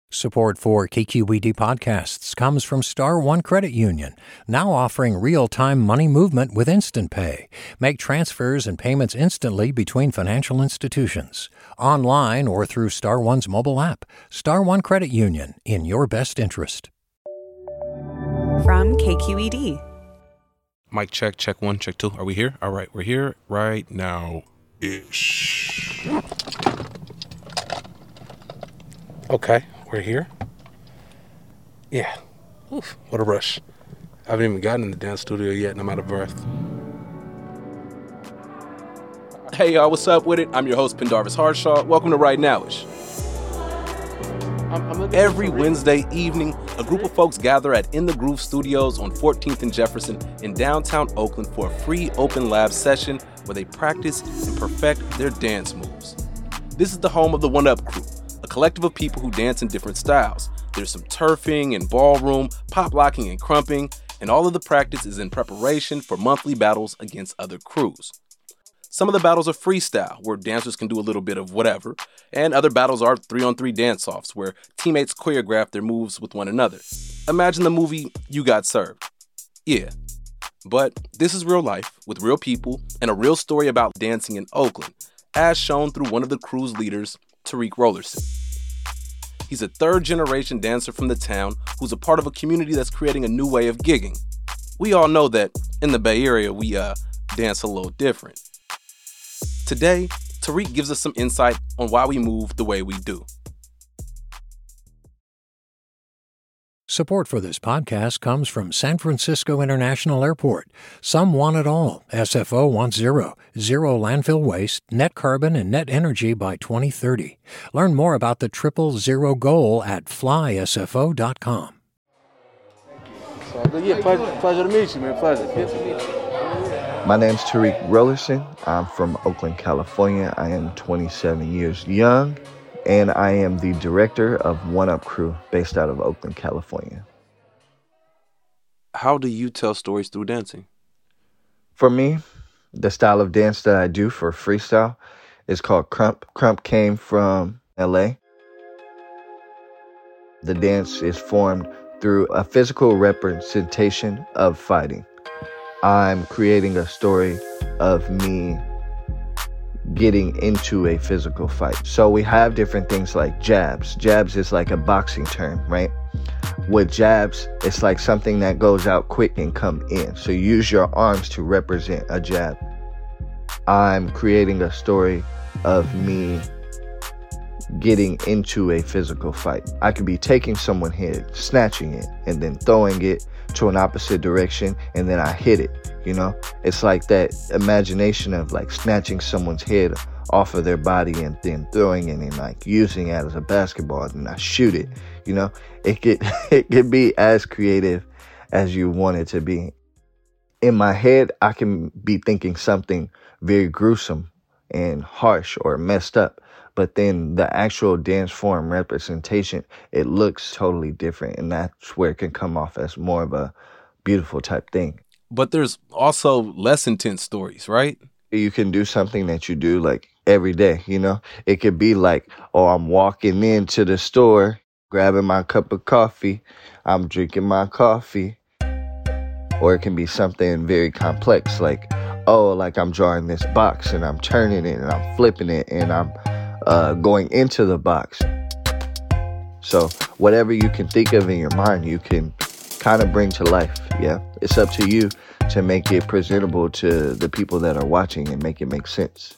Support for KQED podcasts comes from Star One Credit Union, now offering real-time money movement with Instant Pay. Make transfers and payments instantly between financial institutions, online or through Star One's mobile app. Star One Credit Union, in your best interest. From KQED. Mic check, check one, check two. Are we here? All right, we're here right now. Ish. Okay, we're here. Yeah. Oof, what a rush. I haven't even gotten in the dance studio yet and I'm out of breath. Hey y'all, what's up with it? I'm your host, Pendarvis Harshaw. Welcome to Right Nowish. Every Wednesday evening, a group of folks gather at In the Groove Studios on 14th and Jefferson in downtown Oakland for a free open lab session where they practice and perfect their dance moves. This is the home of the One Up Crew, a collective of people who dance in different styles. There's some turfing and ballroom, pop locking and crumping, and all of the practice is in preparation for monthly battles against other crews. Some of the battles are freestyle, where dancers can do a little bit of whatever, and other battles are 3-on-3 dance-offs, where teammates choreograph their moves with one another. Imagine the movie You Got Served. Yeah. But this is real life, with real people, and a real story about dancing in Oakland, as shown through one of the crew's leaders, Tariq Rollerson. He's a third-generation dancer from the town who's a part of a community that's creating a new way of gigging. We all know that in the Bay Area, we dance a little different. Today, Tariq gives us some insight on why we move the way we do. Support for this podcast comes from San Francisco International Airport. Some want it all. SFO wants zero landfill waste, net carbon, and net energy by 2030. Learn more about the 000 goal at flysfo.com. Yeah, pleasure to meet you, man. Pleasure to meet you. My name's Tariq Rollerson. I'm from Oakland, California. I am 27 years young, and I am the director of One Up Crew based out of Oakland, California. How do you tell stories through dancing? For me, the style of dance that I do for freestyle is called krump. Krump came from LA. The dance is formed through a physical representation of fighting. I'm creating a story of me getting into a physical fight. So we have different things like jabs. Jabs is like a boxing term, right? With jabs, it's like something that goes out quick and come in. So you use your arms to represent a jab. I'm creating a story of me getting into a physical fight. I could be taking someone's head, snatching it, and then throwing it to an opposite direction, and then I hit it, you know? It's like that imagination of like snatching someone's head off of their body and then throwing it and like using it as a basketball, and I shoot it, you know? It could be as creative as you want it to be. In my head, I can be thinking something very gruesome and harsh or messed up, but then the actual dance form representation, it looks totally different, and that's where it can come off as more of a beautiful type thing. But there's also less intense stories, right? You can do something that you do like every day, you know? It could be like, oh, I'm walking into the store, grabbing my cup of coffee, I'm drinking my coffee. Or it can be something very complex, like, oh, like I'm drawing this box and I'm turning it and I'm flipping it and I'm going into the box. So whatever you can think of in your mind, you can kind of bring to life. Yeah, it's up to you to make it presentable to the people that are watching and make it make sense.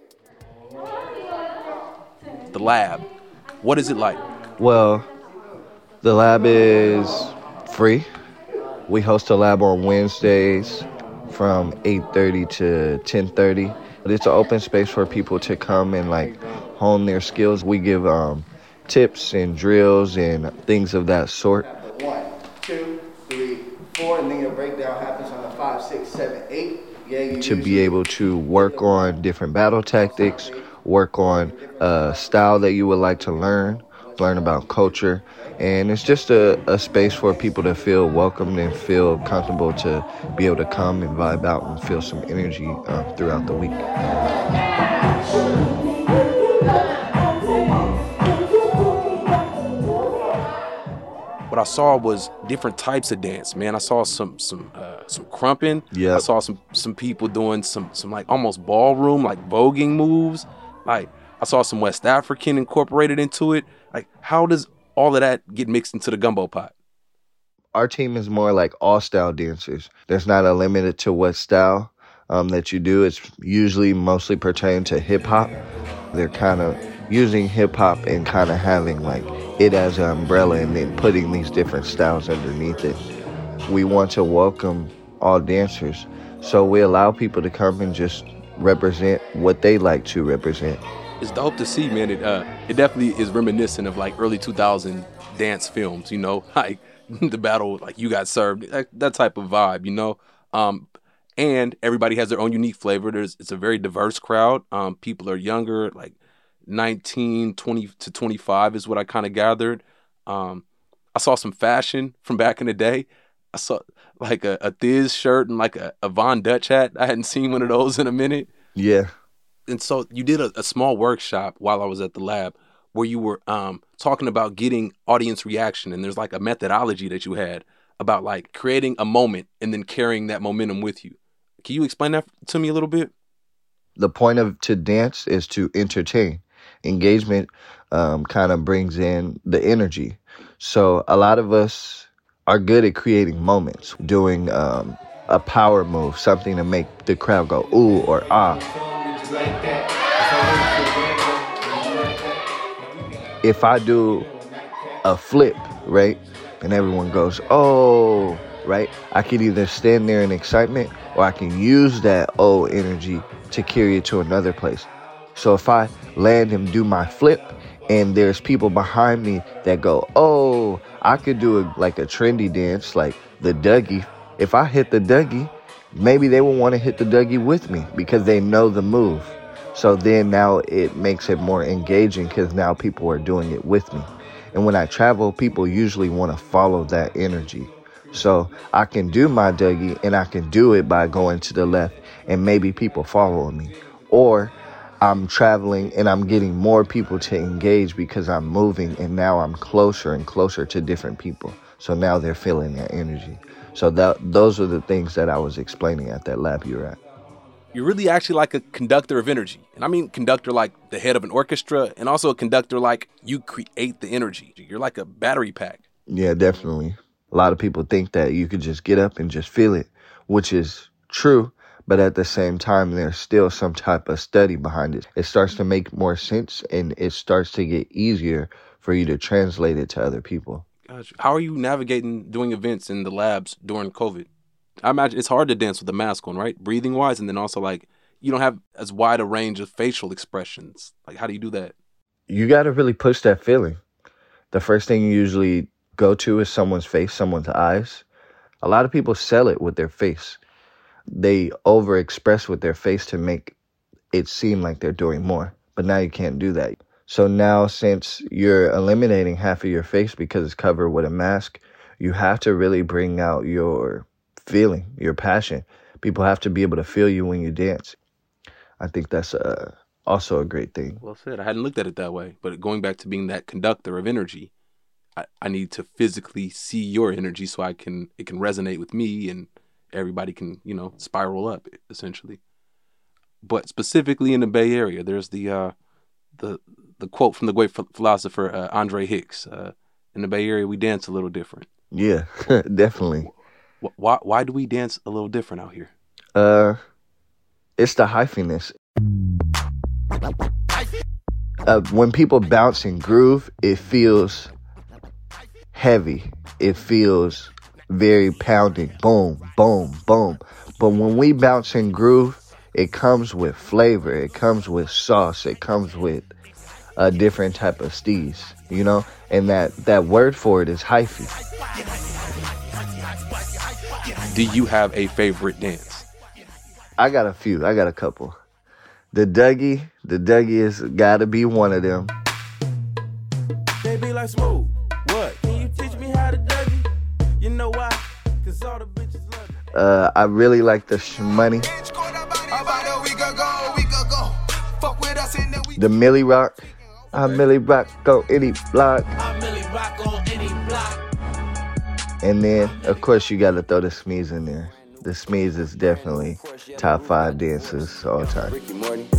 The lab, what is it like? Well, the lab is free. We host a lab on Wednesdays from 8:30 to 10:30. It's an open space for people to come and like hone their skills. We give tips and drills and things of that sort. 1, 2, 3, 4, and then your breakdown happens on the 5, 6, 7, 8. Yeah, to be able to work on different battle tactics, work on a style that you would like to learn about culture. And it's just a space for people to feel welcomed and feel comfortable to be able to come and vibe out and feel some energy throughout the week. what I saw was different types of dance, man. I saw some crumping. Yeah. I saw some people doing some like almost ballroom, like voguing moves. Like I saw some West African incorporated into it. Like how does all of that get mixed into the gumbo pot? Our team is more like all-style dancers. There's not a limit to what style that you do. It's usually mostly pertaining to hip-hop. They're kind of using hip-hop and kind of having like it as an umbrella and then putting these different styles underneath it. We want to welcome all dancers, so we allow people to come and just represent what they like to represent. It's dope to see, man. It definitely is reminiscent of like early 2000 dance films, you know, like the battle, like You Got Served, that type of vibe, you know. And everybody has their own unique flavor. It's a very diverse crowd. People are younger, like 19, 20 to 25 is what I kind of gathered. I saw some fashion from back in the day. I saw like a Thiz shirt and like a Von Dutch hat. I hadn't seen one of those in a minute. Yeah. And so you did a small workshop while I was at the lab where you were talking about getting audience reaction. And there's like a methodology that you had about like creating a moment and then carrying that momentum with you. Can you explain that to me a little bit? The point of to dance is to entertain. Engagement kind of brings in the energy. So a lot of us are good at creating moments, doing a power move, something to make the crowd go ooh or ah. If I do a flip, right, and everyone goes, oh, right, I could either stand there in excitement or I can use that oh energy to carry it to another place. So if I land and do my flip and there's people behind me that go, oh, I could do like a trendy dance like the Dougie. If I hit the Dougie, maybe they will want to hit the Dougie with me because they know the move. So then now it makes it more engaging because now people are doing it with me. And when I travel, people usually want to follow that energy. So I can do my Dougie and I can do it by going to the left and maybe people following me. Or I'm traveling and I'm getting more people to engage because I'm moving and now I'm closer and closer to different people. So now they're feeling that energy. So those are the things that I was explaining at that lab you were at. You're really actually like a conductor of energy. And I mean conductor like the head of an orchestra and also a conductor like you create the energy. You're like a battery pack. Yeah, definitely. A lot of people think that you could just get up and just feel it, which is true. But at the same time, there's still some type of study behind it. It starts to make more sense and it starts to get easier for you to translate it to other people. Gotcha. How are you navigating doing events in the labs during COVID? I imagine it's hard to dance with a mask on, right? Breathing wise, and then also like you don't have as wide a range of facial expressions. Like how do you do that? You got to really push that feeling. The first thing you usually go to is someone's face, someone's eyes. A lot of people sell it with their face. They overexpress with their face to make it seem like they're doing more. But now you can't do that. So now since you're eliminating half of your face because it's covered with a mask, you have to really bring out your feeling, your passion. People have to be able to feel you when you dance. I think that's also a great thing. Well said. I hadn't looked at it that way. But going back to being that conductor of energy, I need to physically see your energy so it can resonate with me and everybody can, spiral up essentially. But specifically in the Bay Area, there's the quote from the great philosopher Andre Hicks. In the Bay Area, we dance a little different. Yeah, definitely. Why do we dance a little different out here? It's the hyphiness. When people bounce and groove, it feels heavy. It feels very pounding. Boom, boom, boom. But when we bounce and groove, it comes with flavor. It comes with sauce. It comes with a different type of steez, And that word for it is hyphy. Do you have a favorite dance? I got a few. I got a couple. The Dougie has got to be one of them. They be like, Smooth, what? Can you teach me how to Dougie? You know why? Cause all the bitches love it. I really like the Shmoney. The Millie Rock. I Millie Rock on any block. I Millie Rock on any block. And then, of course, you got to throw the Smees in there. The Smees is definitely top 5 dancers all time. Ricky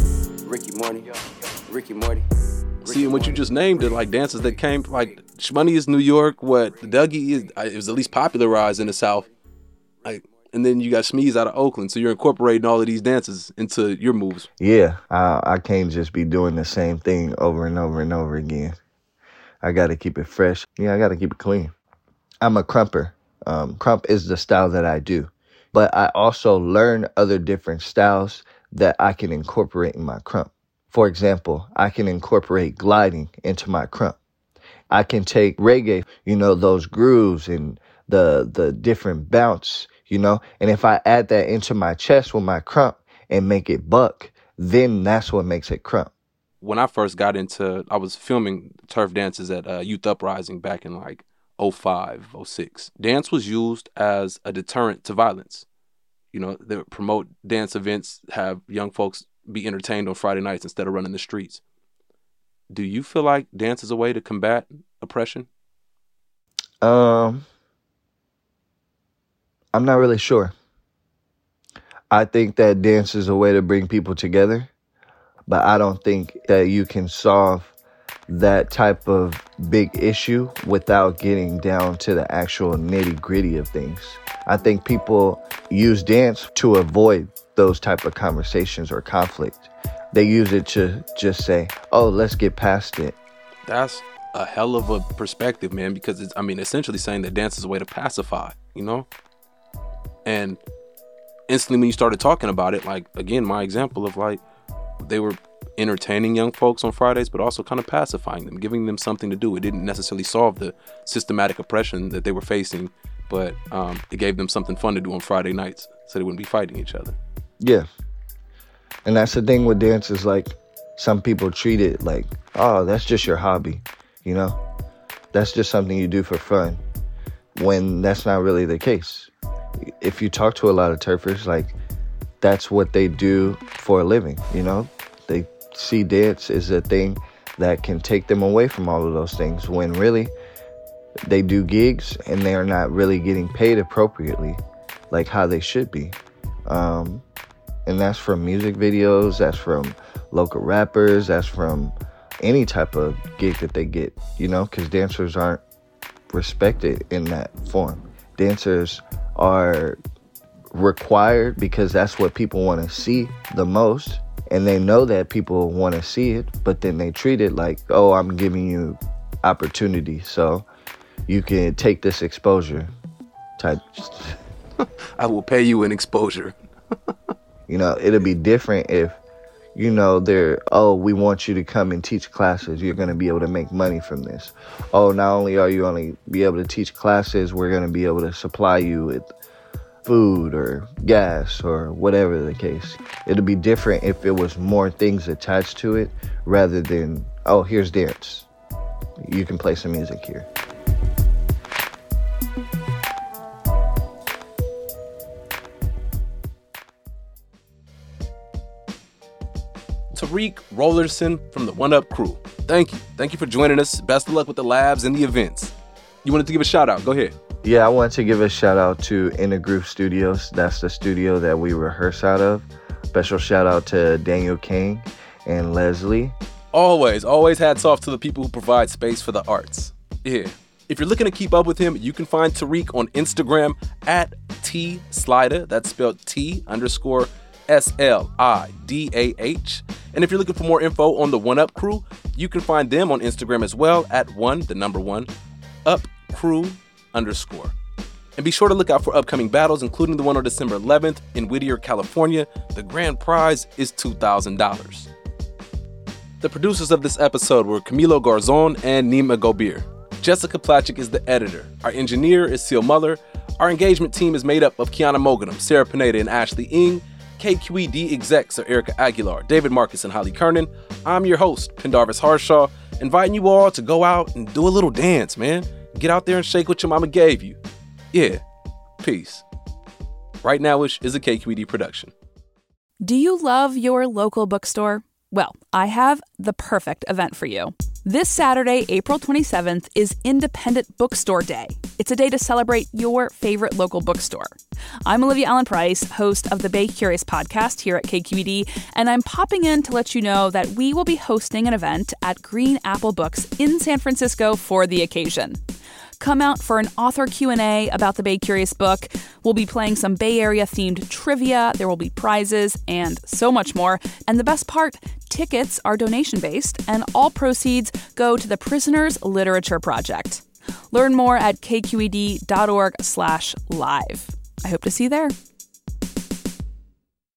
Morty. See, and what you just named are like dances that came, like Shmoney is New York, what Dougie is, it was at least popularized in the South. Like, and then you got Smees out of Oakland, so you're incorporating all of these dances into your moves. Yeah, I can't just be doing the same thing over and over and over again. I got to keep it fresh. Yeah, I got to keep it clean. I'm a crumper. Crump is the style that I do. But I also learn other different styles that I can incorporate in my crump. For example, I can incorporate gliding into my crump. I can take reggae, those grooves and the different bounce, and if I add that into my chest with my crump and make it buck, then that's what makes it crump. When I first got into, I was filming turf dances at Youth Uprising back in like 05, 06. Dance was used as a deterrent to violence. They promote dance events, have young folks be entertained on Friday nights instead of running the streets. Do you feel like dance is a way to combat oppression? I'm not really sure. I think that dance is a way to bring people together, but I don't think that you can solve that type of big issue without getting down to the actual nitty-gritty of things. I think people use dance to avoid those type of conversations or conflict. They use it to just say, oh, let's get past it. That's a hell of a perspective, man, because it's, essentially saying that dance is a way to pacify, And instantly when you started talking about it, like, again, my example of like, they were entertaining young folks on Fridays, but also kind of pacifying them, giving them something to do. It didn't necessarily solve the systematic oppression that they were facing, but it gave them something fun to do on Friday nights so they wouldn't be fighting each other. Yeah. And that's the thing with dance is like, some people treat it like, oh, that's just your hobby, That's just something you do for fun, when that's not really the case. If you talk to a lot of turfers, like, that's what they do for a living, They see dance as a thing that can take them away from all of those things, when really they do gigs and they are not really getting paid appropriately like how they should be. And that's from music videos, that's from local rappers, that's from any type of gig that they get, because dancers aren't respected in that form. Dancers are required because that's what people want to see the most, and they know that people want to see it, but then they treat it like, oh, I'm giving you opportunity so you can take this exposure type. I will pay you an exposure. It'll be different if, we want you to come and teach classes. You're going to be able to make money from this. Oh, not only are you only be able to teach classes, we're going to be able to supply you with food or gas or whatever the case. It'll be different if it was more things attached to it rather than, oh, here's dance. You can play some music here. Tariq Rollerson from the One Up crew. Thank you. Thank you for joining us. Best of luck with the labs and the events. You wanted to give a shout out. Go ahead. Yeah, I want to give a shout out to In the Groove Studios. That's the studio that we rehearse out of. Special shout out to Daniel King and Leslie. Always hats off to the people who provide space for the arts. Yeah. If you're looking to keep up with him, you can find Tariq on Instagram at @TSlidah. That's spelled T_SLIDAH. And if you're looking for more info on the One Up crew, you can find them on Instagram as well at @1UpCrew_. And be sure to look out for upcoming battles, including the one on December 11th in Whittier, California. The grand prize is $2,000. The producers of this episode were Camilo Garzon and Nima Gobir. Jessica Platchik is the editor. Our engineer is Seal Muller. Our engagement team is made up of Kiana Moganum, Sarah Pineda, and Ashley Ng. KQED execs are Erica Aguilar, David Marcus, and Holly Kernan. I'm your host, Pendarvis Harshaw, inviting you all to go out and do a little dance, man. Get out there and shake what your mama gave you. Yeah, peace. Right Nowish is a KQED production. Do you love your local bookstore? Well, I have the perfect event for you. This Saturday, April 27th, is Independent Bookstore Day. It's a day to celebrate your favorite local bookstore. I'm Olivia Allen Price, host of the Bay Curious podcast here at KQED, and I'm popping in to let you know that we will be hosting an event at Green Apple Books in San Francisco for the occasion. Come out for an author Q&A about the Bay Curious book. We'll be playing some Bay Area-themed trivia. There will be prizes and so much more. And the best part, tickets are donation-based, and all proceeds go to the Prisoners Literature Project. Learn more at kqed.org/live. I hope to see you there.